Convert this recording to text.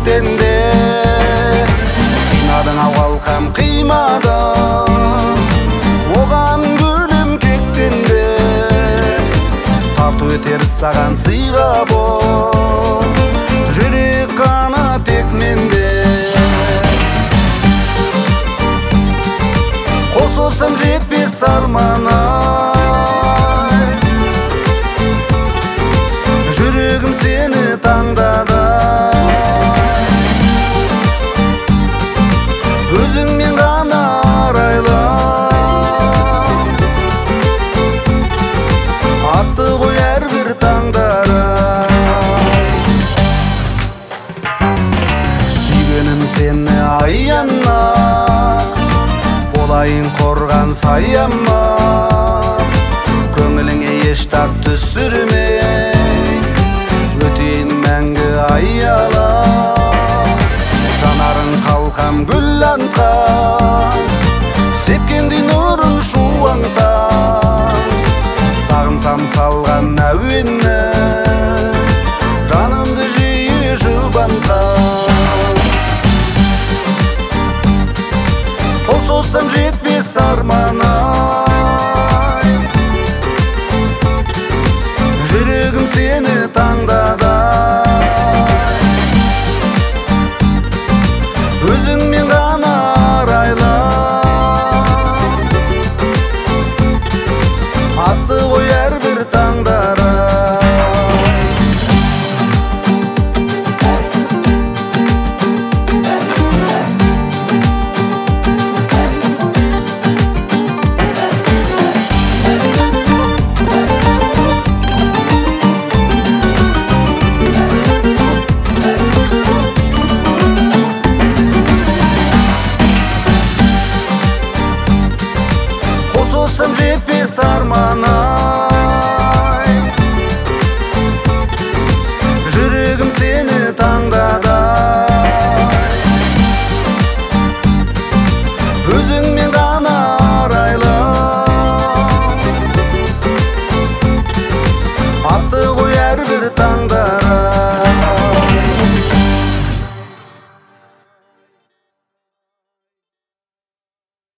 кектенде қинадың ау қалқам қимадың оған гүлім кектенде тарту етер саған сыйға бол жүрек қана тек менде қосылсам жетпес армана жүрегім сені таңдады өзіңмен ғана арайлы атты ғой әрбір таңдары сүйгенім сені аянақ болайын қорған саяма көңіліңе еш дақ түсірмей өтейін мәңгі аялап жанарың қалқам гүл атқан сепкендей нұрын шуаңдап сағынсам салған әуен